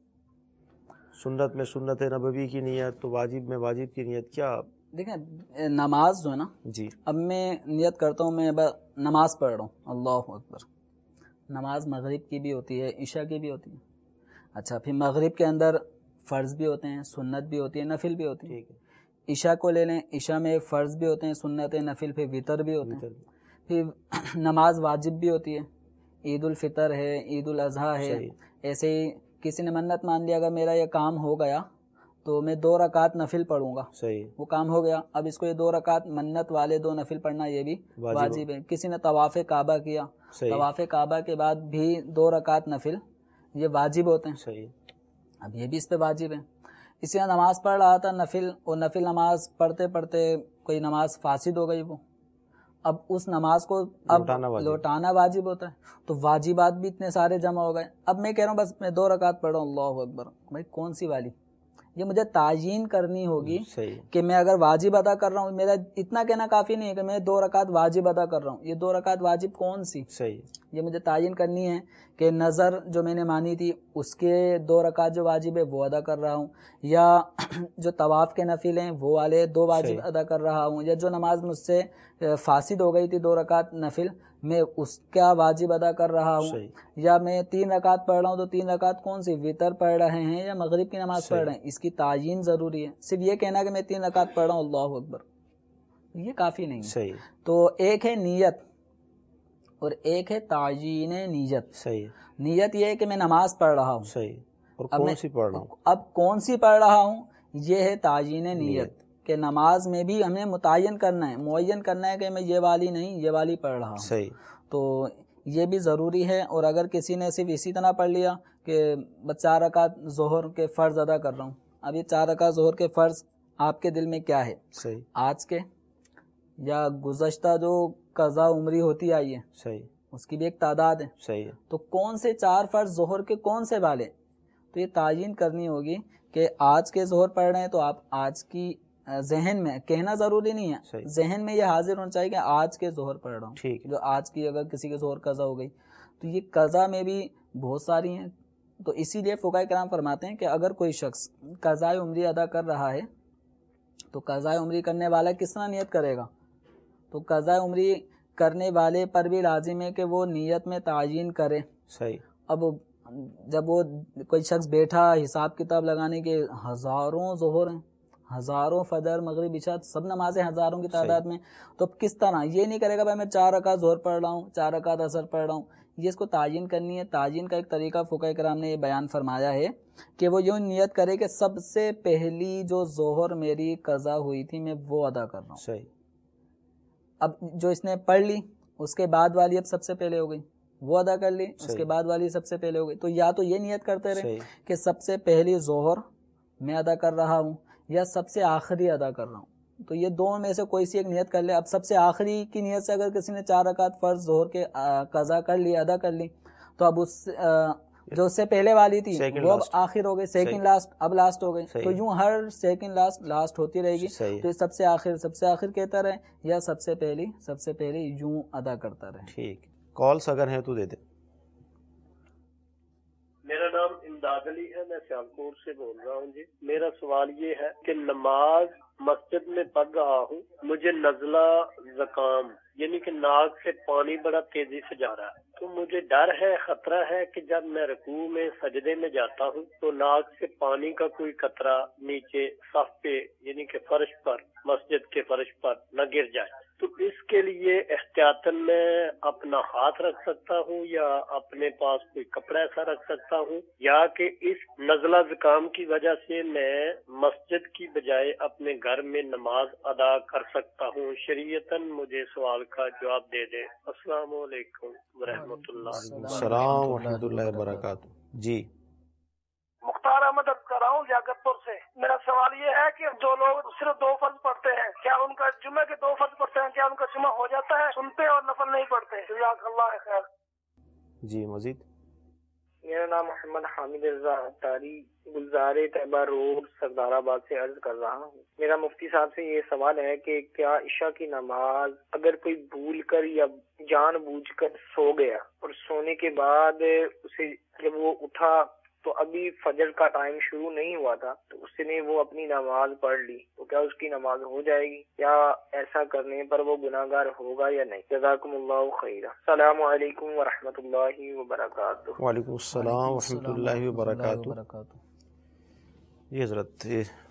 سنت میں سنت نبوی کی نیت، تو واجب میں واجب کی نیت، کیا؟ دیکھیں نماز جو ہے نا، جی اب میں نیت کرتا ہوں، میں نماز پڑھ رہا ہوں، اللہ اکبر، نماز مغرب کی بھی ہوتی ہے، عشاء کی بھی ہوتی ہے۔ اچھا پھر مغرب کے اندر فرض بھی ہوتے ہیں، سنت بھی ہوتی ہے، نفل بھی ہوتی ہے۔ عشاء کو لے لیں، عشاء میں فرض بھی ہوتے ہیں، سنت نفل، پھر وتر بھی ہوتے ہیں، پھر نماز واجب بھی ہوتی ہے، عید الفطر ہے، عید الاضحیٰ ہے۔ ایسے ہی کسی نے منت مان لیا اگر میرا یہ کام ہو گیا تو میں 2 رکعت نفل پڑھوں گا، وہ کام ہو گیا، اب اس کو یہ 2 رکعت منت والے 2 نفل پڑھنا یہ بھی واجب ہے۔ کسی نے طواف کعبہ کیا، طواف کعبہ کے بعد بھی 2 رکعت نفل یہ واجب ہوتے ہیں، اب یہ بھی اس پہ واجب ہے۔ اسی طرح نماز پڑھ رہا تھا نفل، اور نفل نماز پڑھتے پڑھتے کوئی نماز فاسد ہو گئی، وہ اب اس نماز کو اب لوٹانا واجب ہوتا ہے، تو واجبات بھی اتنے سارے جمع ہو گئے۔ اب میں کہہ رہا ہوں بس میں 2 رکعت پڑھ رہا ہوں، اللہ اکبر، بھائی کون سی والی؟ یہ مجھے تعیین کرنی ہوگی کہ میں اگر واجب ادا کر رہا ہوں، میرا اتنا کہنا کافی نہیں ہے کہ میں 2 رکعت واجب ادا کر رہا ہوں، یہ 2 رکعت واجب کون سی؟ یہ مجھے تعیین کرنی ہے کہ نظر جو میں نے مانی تھی اس کے 2 رکعت جو واجب ہے وہ ادا کر رہا ہوں، یا جو طواف کے نفل ہیں وہ والے 2 واجب ادا کر رہا ہوں، یا جو نماز مجھ سے فاسد ہو گئی تھی 2 رکعت نفل میں اس کا واجب ادا کر رہا ہوں، یا میں 3 رکعت پڑھ رہا ہوں تو 3 رکعت کون سی؟ وتر پڑھ رہے ہیں یا مغرب کی نماز پڑھ رہے ہیں، اس کی تعیین ضروری ہے۔ صرف یہ کہنا کہ میں 3 رکعت پڑھ رہا ہوں، اللہ اکبر، یہ کافی نہیں ہے۔ تو ایک ہے نیت اور ایک ہے تعیین نیت۔ نیت یہ ہے کہ میں نماز پڑھ رہا ہوں، اور کون سی پڑھ رہا ہوں، اب کون سی پڑھ رہا ہوں یہ ہے تعیین نیت، کہ نماز میں بھی ہمیں متعین کرنا ہے، معین کرنا ہے کہ میں یہ والی نہیں یہ والی پڑھ رہا ہوں، تو یہ بھی ضروری ہے۔ اور اگر کسی نے صرف اسی طرح پڑھ لیا کہ بس 4 رکعت ظہر کے فرض ادا کر رہا ہوں، اب یہ 4 رکعت ظہر کے فرض آپ کے دل میں کیا ہے؟ آج کے یا گزشتہ جو قضا عمری ہوتی آئی ہے اس کی بھی ایک تعداد ہے، تو کون سے 4 فرض ظہر کے کون سے والے؟ تو یہ تعیین کرنی ہوگی کہ آج کے ظہر پڑھ رہے ہیں تو آپ آج کی ذہن میں کہنا ضروری نہیں ہے، ذہن میں یہ حاضر ہونا چاہیے کہ آج کے ظہر پڑھ رہا ہوں، جو آج کی اگر کسی کے ظہر قضا ہو گئی تو یہ قضا میں بھی بہت ساری ہیں، تو اسی لیے فقہاء کرام فرماتے ہیں کہ اگر کوئی شخص قضاء عمری ادا کر رہا ہے تو قضاء عمری کرنے والا کس طرح نیت کرے گا؟ تو قضاء عمری کرنے والے پر بھی لازم ہے کہ وہ نیت میں تعیین کرے۔ اب جب وہ کوئی شخص بیٹھا حساب کتاب لگانے کے ہزاروں ظہر ہیں، ہزاروں فجر مغرب عشاء سب نمازیں ہزاروں کی تعداد میں، تو اب کس طرح یہ نہیں کرے گا بھائی میں 4 رکعت ظہر پڑھ رہا ہوں 4 رکعت عصر پڑھ رہا ہوں، یہ اس کو تعیین کرنی ہے۔ تعیین کا ایک طریقہ فقہاء کرام نے یہ بیان فرمایا ہے کہ وہ یوں نیت کرے کہ سب سے پہلی جو ظہر میری قضا ہوئی تھی میں وہ ادا کر رہا ہوں، اب جو اس نے پڑھ لی اس کے بعد والی اب سب سے پہلے ہو گئی، وہ ادا کر لی، اس کے بعد والی سب سے پہلے ہو گئی، تو یا تو یہ نیت کرتے رہے کہ سب سے پہلی ظہر میں ادا کر رہا ہوں یا سب سے آخری ادا کر رہا ہوں، تو یہ دونوں میں سے کوئی سی ایک نیت کر لے۔ اب سب سے آخری کی نیت سے اگر کسی نے 4 رکعت فرض ظہر کے قضا کر لی ادا کر لی تو اب جو اس سے پہلے والی تھی Second وہ اب last. آخر ہو گئی، سیکنڈ صحیح. لاسٹ اب لاسٹ ہو گئی، صحیح. تو یوں ہر سیکنڈ لاسٹ ہوتی رہے گی. صحیح. تو سب سے آخر کہتا رہے یا سب سے پہلی یوں ادا کرتا رہے. ٹھیک. کالس اگر ہیں تو دے دیں. میرا نام امداد علی ہے، میں سیالکوٹ سے بول رہا ہوں جی. میرا سوال یہ ہے کہ نماز مسجد میں پڑھ رہا ہوں، مجھے نزلہ زکام یعنی کہ ناک سے پانی بڑا تیزی سے جا رہا ہے، تو مجھے ڈر ہے، خطرہ ہے کہ جب میں رکوع میں سجدے میں جاتا ہوں تو ناک سے پانی کا کوئی قطرہ نیچے صف پہ یعنی کہ فرش پر، مسجد کے فرش پر نہ گر جائے. تو اس کے لیے احتیاطاً میں اپنا ہاتھ رکھ سکتا ہوں یا اپنے پاس کوئی کپڑا ایسا رکھ سکتا ہوں، یا کہ اس نزلہ زکام کی وجہ سے میں مسجد کی بجائے اپنے گھر میں نماز ادا کر سکتا ہوں؟ شریعتاً مجھے سوال کا جواب دے دیں. السلام علیکم ورحمۃ اللہ. السلام ورحمۃ اللہ وبرکاتہ. جی مختار احمد عرض کر رہا ہوں لیاقت پور سے. میرا سوال یہ ہے کہ جو لوگ صرف 2 فرض پڑھتے ہیں، کیا ان کا جمعے کے 2 فرض پڑھتے ہیں، کیا ان کا جمعہ ہو جاتا ہے سنتے اور نفل نہیں پڑھتے؟ جزاک اللہ خیر. جی مزید. میرا نام محمد حامد رضا تاری گلزار طیبہ روڈ سردار آباد سے عرض کر رہا ہوں. میرا مفتی صاحب سے یہ سوال ہے کہ کیا عشاء کی نماز اگر کوئی بھول کر یا جان بوجھ کر سو گیا اور سونے کے بعد اسے جب وہ اٹھا تو ابھی فجر کا ٹائم شروع نہیں ہوا تھا، تو اس نے وہ اپنی نماز پڑھ لی، تو کیا اس کی نماز ہو جائے گی یا ایسا کرنے پر وہ گناہگار ہوگا یا نہیں؟ جزاکم اللہ خیرا. السلام علیکم ورحمۃ اللہ وبرکاتہ. وعلیکم السلام ورحمۃ اللہ وبرکاتہ. جی حضرت،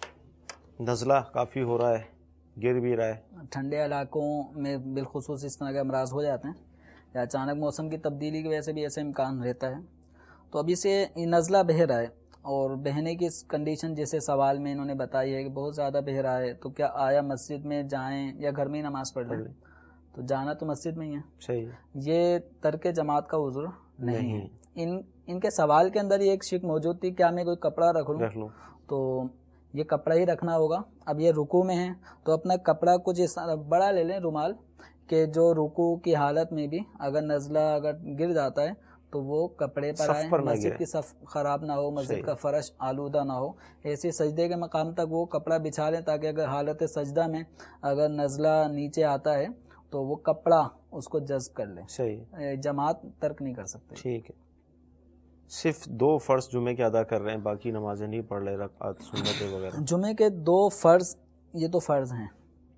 نزلہ کافی ہو رہا ہے، گر بھی رہا ہے. ٹھنڈے علاقوں میں بالخصوص اس طرح کے امراض ہو جاتے ہیں یا اچانک موسم کی تبدیلی کی وجہ سے بھی ایسے امکان رہتا ہے. تو ابھی سے نزلہ بہہ رہا ہے، اور بہنے کی کنڈیشن جیسے سوال میں انہوں نے بتائی ہے کہ بہت زیادہ بہہ رہا ہے، تو کیا آیا مسجد میں جائیں یا گھر میں ہی نماز پڑھ لیں؟ تو جانا تو مسجد میں ہی ہے. صحیح. یہ ترک جماعت کا عذر نہیں ہے. ان کے سوال کے اندر یہ ایک شک موجود تھی، کیا میں کوئی کپڑا رکھ لوں؟ تو یہ کپڑا ہی رکھنا ہوگا. اب یہ رکوع میں ہے تو اپنا کپڑا کچھ اس بڑا لے لیں، رومال، کہ جو رکوع کی حالت میں بھی اگر نزلہ گر جاتا ہے تو وہ کپڑے پر آئے، مسجد کی صف خراب نہ ہو، مسجد کا فرش آلودہ نہ ہو. ایسے سجدے کے مقام تک وہ کپڑا بچھا لیں تاکہ اگر حالت سجدہ میں اگر نزلہ نیچے آتا ہے تو وہ کپڑا اس کو جذب کر لیں. صحیح. جماعت ترک نہیں کر سکتے. ٹھیک ہے. صرف 2 فرض جمعے کے ادا کر رہے ہیں، باقی نمازیں نہیں پڑھ رہے، رکعت سنتیں وغیرہ. جمعے کے 2 فرض یہ تو فرض ہیں،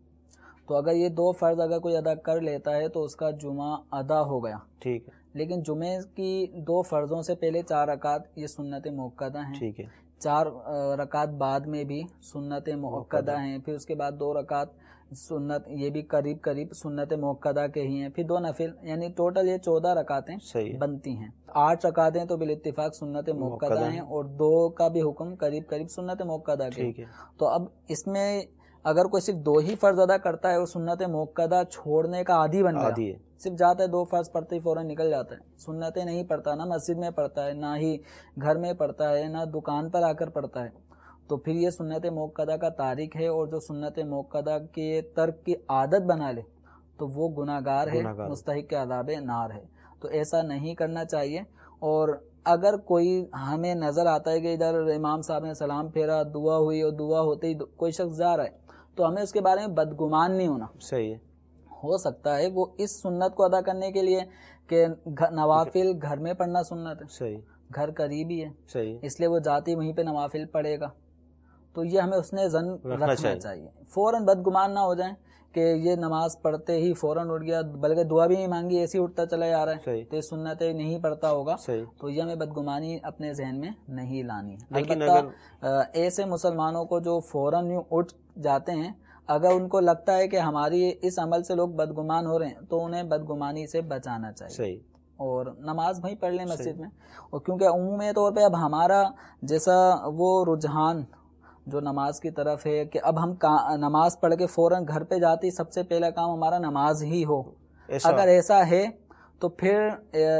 تو اگر یہ 2 فرض اگر کوئی ادا کر لیتا ہے تو اس کا جمعہ ادا ہو گیا. ٹھیک ہے. لیکن جمعے کی 2 فرضوں سے پہلے 4 رکعت یہ سنت موقدہ ہیں. ٹھیک ہے. 4 رکعت بعد میں بھی سنت موقدہ ہیں. پھر اس کے بعد 2 رکعت سنت، یہ بھی قریب سنت موقدہ کے ہی ہیں. پھر 2 نفل، یعنی ٹوٹل یہ 14 رکعتیں بنتی ہیں. 8 رکعتیں تو بالاتفاق سنت موقدہ ہیں اور 2 کا بھی حکم قریب سنت موقدہ کے. تو اب اس میں اگر کوئی صرف 2 ہی فرض ادا کرتا ہے اور سنت موقدہ چھوڑنے کا عادی بن گیا، صرف جاتا ہے 2 فرض پڑھتے ہی فوراً نکل جاتا ہے، سنتیں نہیں پڑھتا، نہ مسجد میں پڑھتا ہے، نہ ہی گھر میں پڑھتا ہے، نہ دکان پر آ کر پڑھتا ہے، تو پھر یہ سنت موقدہ کا تارک ہے. اور جو سنت موقدہ کے ترک کی عادت بنا لے تو وہ گناہگار ہے، مستحق عذاب نار ہے. تو ایسا نہیں کرنا چاہیے. اور اگر کوئی ہمیں نظر آتا ہے کہ ادھر امام صاحب نے سلام پھیرا، دعا ہوئی اور دعا ہوتے ہی کوئی شخص جا رہا ہے، تو ہمیں اس کے بارے میں بدگمان نہیں ہونا. صحیح ہے. ہو سکتا ہے وہ اس سنت کو ادا کرنے کے لیے کہ نوافل گھر میں پڑھنا سنت ہے، صحیح، گھر قریب ہی ہے، صحیح، اس لیے وہ جاتی وہیں پہ نوافل پڑھے گا. تو یہ ہمیں اس نے ظن رکھنا چاہیے. فوراً بدگمان نہ ہو جائیں کہ یہ نماز پڑھتے ہی فوراً اٹھ گیا، بلکہ دعا بھی نہیں مانگی، ایسے ہی اٹھتا چلا جا رہا ہے، تو یہ سنتیں نہیں پڑھتا ہوگا. تو یہ ہمیں بدگمانی اپنے ذہن میں نہیں لانی ہے. البتہ ایسے مسلمانوں کو جو فوراً یوں اٹھ جاتے ہیں، اگر ان کو لگتا ہے کہ ہماری اس عمل سے لوگ بدگمان ہو رہے ہیں تو انہیں بدگمانی سے بچانا چاہیے اور نماز وہیں پڑھ لیں مسجد میں. اور کیونکہ عمومی طور پہ اب ہمارا جیسا وہ رجحان جو نماز کی طرف ہے کہ اب ہم نماز پڑھ کے فوراً گھر پہ جاتی سب سے پہلا کام ہمارا نماز ہی ہو. اگر ایسا ہے تو پھر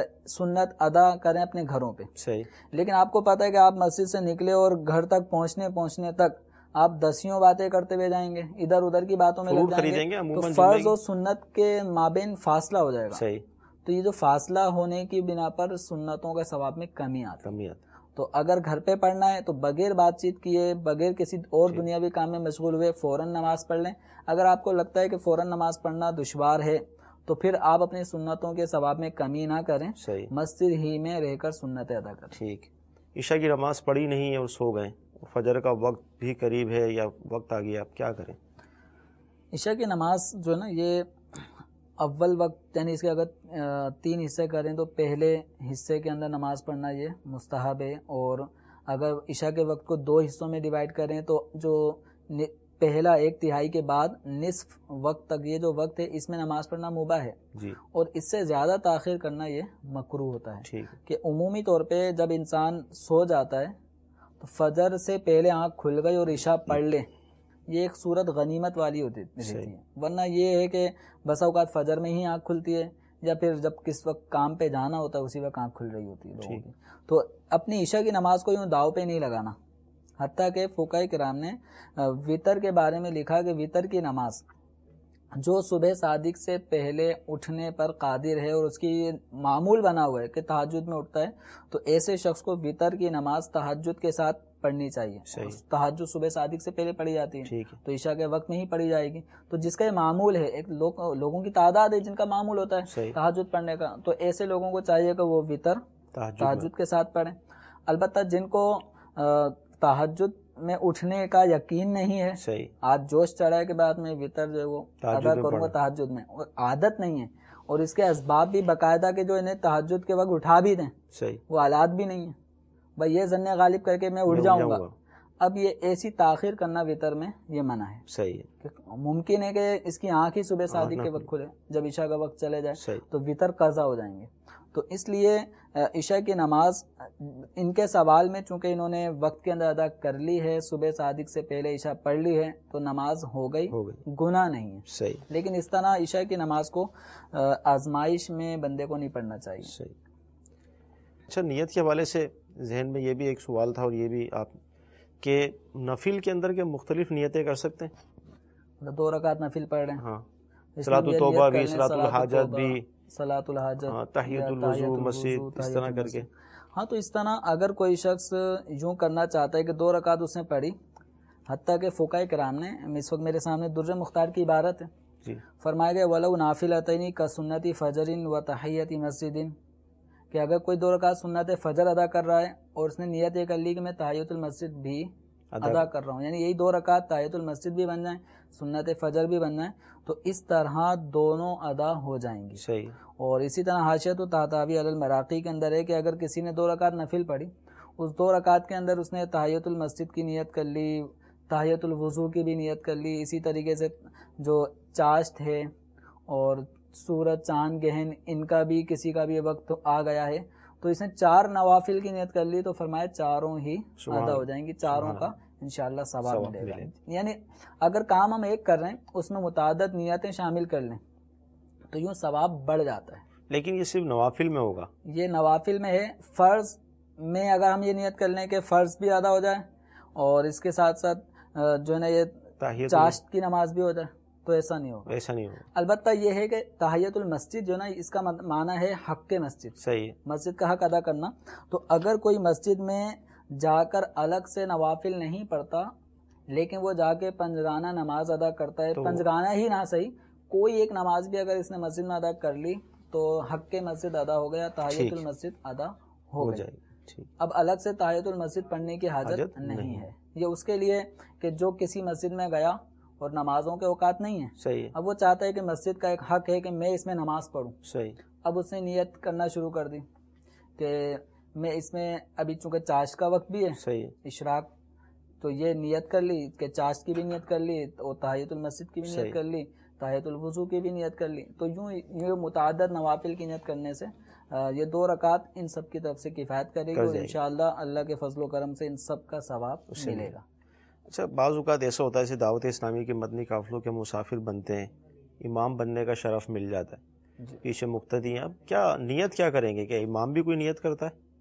سنت ادا کریں اپنے گھروں پہ. لیکن آپ کو پتہ ہے کہ آپ مسجد سے نکلے اور گھر تک پہنچنے تک آپ 10 باتیں کرتے ہوئے جائیں گے، ادھر ادھر کی باتوں میں لگ جائیں گے، تو فرض اور سنت کے مابین فاصلہ ہو جائے گا. تو یہ جو فاصلہ ہونے کی بنا پر سنتوں کے ثواب میں کمی آتی ہے. تو اگر گھر پہ پڑھنا ہے تو بغیر بات چیت کیے، بغیر کسی اور دنیاوی کام میں مشغول ہوئے فوراً نماز پڑھ لیں. اگر آپ کو لگتا ہے کہ فوراً نماز پڑھنا دشوار ہے تو پھر آپ اپنی سنتوں کے ثواب میں کمی نہ کریں، مسجد ہی میں رہ کر سنتیں ادا کریں. ٹھیک. عشاء کی نماز پڑھی نہیں ہے اور سو گئے، فجر کا وقت بھی قریب ہے یا وقت آ گیا، آپ کیا کریں؟ عشاء کی نماز جو ہے نا یہ اول وقت، یعنی اس کے اگر 3 حصے کریں تو پہلے حصے کے اندر نماز پڑھنا یہ مستحب ہے، اور اگر عشاء کے وقت کو 2 حصوں میں ڈیوائڈ کریں تو جو پہلا 1/3 کے بعد نصف وقت تک یہ جو وقت ہے اس میں نماز پڑھنا مباح ہے جی. اور اس سے زیادہ تاخیر کرنا یہ مکروہ ہوتا ہے. کہ عمومی طور پہ جب انسان سو جاتا ہے تو فجر سے پہلے آنکھ کھل گئی اور عشاء پڑھ لے، یہ ایک صورت غنیمت والی ہوتی ہے. ورنہ یہ ہے کہ بسا اوقات فجر میں ہی آنکھ کھلتی ہے یا پھر جب کس وقت کام پہ جانا ہوتا ہے اسی وقت آنکھ کھل رہی ہوتی ہے لوگوں کی. تو اپنی عشاء کی نماز کو یوں داؤ پہ نہیں لگانا. حتیٰ کہ فقہاء کرام نے وطر کے بارے میں لکھا کہ وطر کی نماز جو صبح صادق سے پہلے اٹھنے پر قادر ہے اور اس کی معمول بنا ہوا ہے کہ تہجد میں اٹھتا ہے، تو ایسے شخص کو وطر کی نماز تہجد کے ساتھ پڑھنی چاہیے. تہجد صبح صادق سے پہلے پڑھی جاتی ہے تو عشاء کے وقت میں ہی پڑھی جائے گی. تو جس کا یہ معمول ہے، ایک لوگوں کی تعداد ہے جن کا معمول ہوتا ہے تہجد پڑھنے کا، تو ایسے لوگوں کو چاہیے کہ وہ وطر تہجد کے ساتھ پڑھیں. البتہ جن کو تہجد میں اٹھنے کا یقین نہیں ہے، آج جوش چڑھا کے بعد میں وطر جو ہے وہ ادا کروں گا تہجد میں، اور عادت نہیں ہے اور اس کے اسباب بھی باقاعدہ کہ جو انہیں تہجد کے وقت اٹھا بھی دیں، وہ حالات بھی نہیں ہیں، بھائی یہ ظن غالب کر کے میں اٹھ جاؤں گا. اب یہ ایسی تاخیر کرنا وطر میں یہ منع ہے. صحیح ہے. ممکن ہے کہ اس کی آنکھ ہی صبح صادق کے وقت کھلے، جب عشاء کا وقت چلے جائے تو وطر قضا ہو جائیں گے. تو اس لیے عشاء کی نماز ان کے سوال میں چونکہ انہوں نے وقت کے اندر ادا کر لی ہے، صبح صادق سے پہلے عشاء پڑھ لی ہے تو نماز ہو گئی، گناہ نہیں ہے. صحیح. لیکن اس طرح عشاء کی نماز کو آزمائش میں بندے کو نہیں پڑھنا چاہیے. صحیح. اچھا، نیت کے حوالے سے ذہن میں یہ بھی ایک سوال تھا، اور یہ بھی آپ کہ نفل کے اندر کے مختلف نیتیں کر سکتے ہیں؟ 2 رکعت نفل پڑھ رہے ہیں، ہاں، صلاۃ التوبہ بھی، صلاۃ الحاجت بھی، صلاۃ الحاجت، تحیۃ الوضو مسجد، اس طرح کر کے. ہاں، تو اس طرح اگر کوئی شخص یوں کرنا چاہتا ہے کہ 2 رکعت اس نے پڑھی، حتیٰ کہ فقہاء کرام نے، اس وقت میرے سامنے در مختار کی عبارت ہے، فرمایا گیا وَلَوْ نَافِلَتَيْنِ كَسُنَّتِ فَجْرٍ وَتَحِيَّةِ مَسْجِدٍ، کہ اگر کوئی 2 رکعت سنت فجر ادا کر رہا ہے اور اس نے نیت یہ کر لی کہ میں تحیۃ المسجد بھی ادا کر رہا ہوں، یعنی یہی 2 رکعت تحیۃ المسجد بھی بن جائیں، سنت فجر بھی بن جائیں، تو اس طرح دونوں ادا ہو جائیں گی. صحیح. اور اسی طرح حاشیۃ التحتوی علی المراقی کے اندر ہے کہ اگر کسی نے 2 رکعت نفل پڑھی، اس 2 رکعت کے اندر اس نے تحیۃ المسجد کی نیت کر لی، تحیۃ الوضو کی بھی نیت کر لی، اسی طریقے سے جو چاشت ہے اور سورج چاند گہن ان کا بھی کسی کا بھی وقت آ گیا ہے تو اس نے 4 نوافل کی نیت کر لی، تو فرمایا چاروں ہی ادا ہو جائیں گی، چاروں کا انشاءاللہ ثواب ملے گا. یعنی اگر کام ہم ایک کر رہے ہیں اس میں متعدد نیتیں شامل کر لیں تو یوں ثواب بڑھ جاتا ہے. لیکن یہ صرف نوافل میں ہوگا، یہ نوافل میں ہے. فرض میں اگر ہم یہ نیت کر لیں کہ فرض بھی ادا ہو جائے اور اس کے ساتھ ساتھ جو ہے نا یہ چاشت کی نماز بھی ہو جائے تو ایسا نہیں ہوگا. ایسا نہیں ہوگا. البتہ یہ ہے کہ تحیۃ المسجد جو نا اس کا معنی ہے حق مسجد. صحیح. مسجد کا حق ادا کرنا. تو اگر کوئی مسجد میں جا کر الگ سے نوافل نہیں پڑھتا لیکن وہ جا کے پنجگانہ نماز ادا کرتا ہے، پنجگانہ ہی نہ صحیح کوئی ایک نماز بھی اگر اس نے مسجد میں ادا کر لی تو حق مسجد ادا ہو گیا، تحیۃ المسجد ادا ہو جائے. اب الگ سے تحیۃ المسجد پڑھنے کی حاجت نہیں ہے. یہ اس کے لیے کہ جو کسی مسجد میں گیا اور نمازوں کے اوقات نہیں ہیں. صحیح. اب وہ چاہتا ہے کہ مسجد کا ایک حق ہے کہ میں اس میں نماز پڑھوں. صحیح. اب اس نے نیت کرنا شروع کر دی کہ میں اس میں ابھی چونکہ چاشت کا وقت بھی ہے. صحیح. اشراق تو یہ نیت کر لی کہ چاشت کی بھی نیت کر لی اور تحیۃ المسجد کی بھی نیت کر لی، تحیۃ الوضو کی بھی نیت کر لی. تو یوں متعدد نوافل کی نیت کرنے سے یہ 2 رکعت ان سب کی طرف سے کفایت کرے گی اور انشاءاللہ اللہ کے فضل و کرم سے ان سب کا ثواب ملے گا. اچھا، بعض اوقات ایسا ہوتا ہے جیسے دعوت اسلامی کے مدنی قافلوں کے مسافر بنتے ہیں، امام بننے کا شرف مل جاتا ہے، پیچھے مقتدی ہیں، اب کیا نیت کیا کریں گے؟ کہ امام بھی کوئی نیت کرتا ہے؟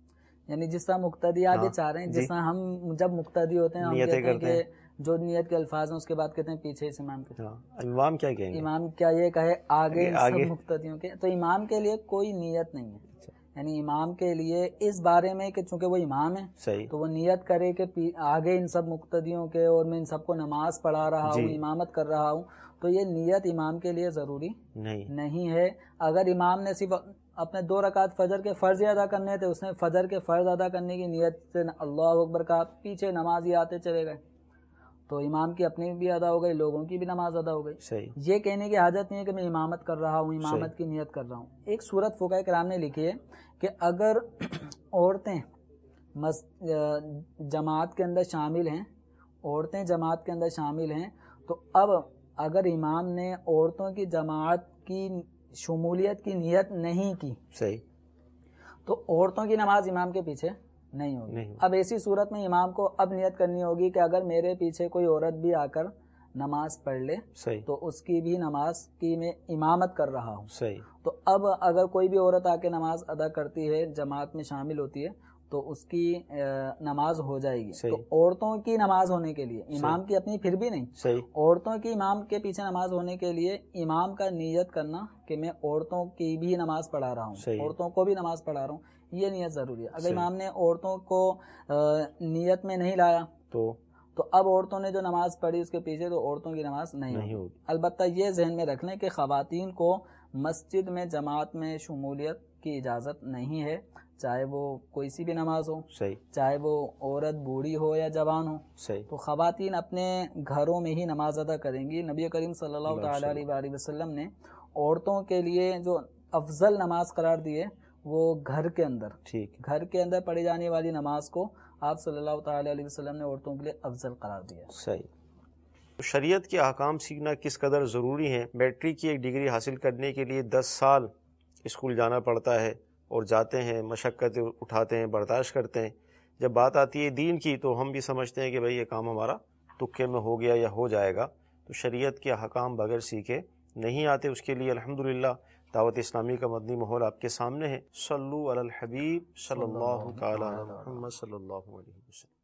یعنی جس طرح مقتدی آپ یہ چاہ رہے ہیں، جس طرح ہم جب مقتدی ہوتے ہیں ہم کہتے ہیں کہ جو نیت کے الفاظ ہیں اس کے بعد کہتے ہیں پیچھے اس امام کے، امام کیا کہیں گے؟ امام کیا یہ کہے آگے سب مقتدیوں کے؟ تو امام کے لیے کوئی نیت نہیں ہے، یعنی امام کے لیے اس بارے میں کہ چونکہ وہ امام ہے تو وہ نیت کرے کہ آگے ان سب مقتدیوں کے اور میں ان سب کو نماز پڑھا رہا ہوں، امامت کر رہا ہوں، تو یہ نیت امام کے لیے ضروری نہیں ہے۔ اگر امام نے صرف اپنے 2 رکعت فجر کے فرض ادا کرنے تھے، اس نے فجر کے فرض ادا کرنے کی نیت سے اللہ اکبر کہا، پیچھے نمازی آتے چلے گئے، تو امام کی اپنی بھی ادا ہو گئی، لوگوں کی بھی نماز ادا ہو گئی۔ یہ کہنے کی حاجت نہیں ہے کہ میں امامت کر رہا ہوں، امامت کی نیت کر رہا ہوں۔ ایک صورت فقہاء کرام نے لکھی ہے کہ اگر عورتیں جماعت کے اندر شامل ہیں، عورتیں جماعت کے اندر شامل ہیں، تو اب اگر امام نے عورتوں کی جماعت کی شمولیت کی نیت نہیں کی تو عورتوں کی نماز امام کے پیچھے نہیں ہوگی۔ اب ایسی صورت میں امام کو اب نیت کرنی ہوگی کہ اگر میرے پیچھے کوئی عورت بھی آ کر نماز پڑھ لے تو اس کی بھی نماز کی میں امامت کر رہا ہوں۔ تو اب اگر کوئی بھی عورت آ کے نماز ادا کرتی ہے، جماعت میں شامل ہوتی ہے، تو اس کی نماز ہو جائے گی۔ تو عورتوں کی نماز ہونے کے لیے، امام کی اپنی پھر بھی نہیں، عورتوں کی امام کے پیچھے نماز ہونے کے لیے امام کا نیت کرنا کہ میں عورتوں کی بھی نماز پڑھا رہا ہوں، عورتوں کو بھی نماز پڑھا رہا ہوں، یہ نیت ضروری ہے۔ اگر امام نے عورتوں کو نیت میں نہیں لایا تو اب عورتوں نے جو نماز پڑھی اس کے پیچھے تو عورتوں کی نماز نہیں ہوگی۔ البتہ یہ ذہن میں رکھ لیں کہ خواتین کو مسجد میں جماعت میں شمولیت کی اجازت نہیں ہے، چاہے وہ کوئی سی بھی نماز ہو، چاہے وہ عورت بوڑھی ہو یا جوان ہو، تو خواتین اپنے گھروں میں ہی نماز ادا کریں گی۔ نبی کریم صلی اللہ تعالیٰ علیہ وآلہ وسلم نے عورتوں کے لیے جو افضل نماز قرار دی ہے وہ گھر کے اندر پڑھی جانے والی نماز کو آپ صلی اللہ تعالیٰ علیہ وسلم نے عورتوں کے لیے افضل قرار دیا۔ شریعت کے احکام سیکھنا کس قدر ضروری ہے؟ میٹرک کی ایک ڈگری حاصل کرنے کے لیے 10 سال اسکول جانا پڑتا ہے اور جاتے ہیں، مشقت اٹھاتے ہیں، برداشت کرتے ہیں۔ جب بات آتی ہے دین کی تو ہم بھی سمجھتے ہیں کہ بھئی یہ کام ہمارا تکے میں ہو گیا یا ہو جائے گا، تو شریعت کے احکام بغیر سیکھے نہیں آتے۔ اس کے لیے الحمدللہ دعوت اسلامی کا مدنی ماحول آپ کے سامنے ہے۔ صلو علی الحبیب صلی اللہ تعالی علی محمد صلی اللہ علیہ وسلم۔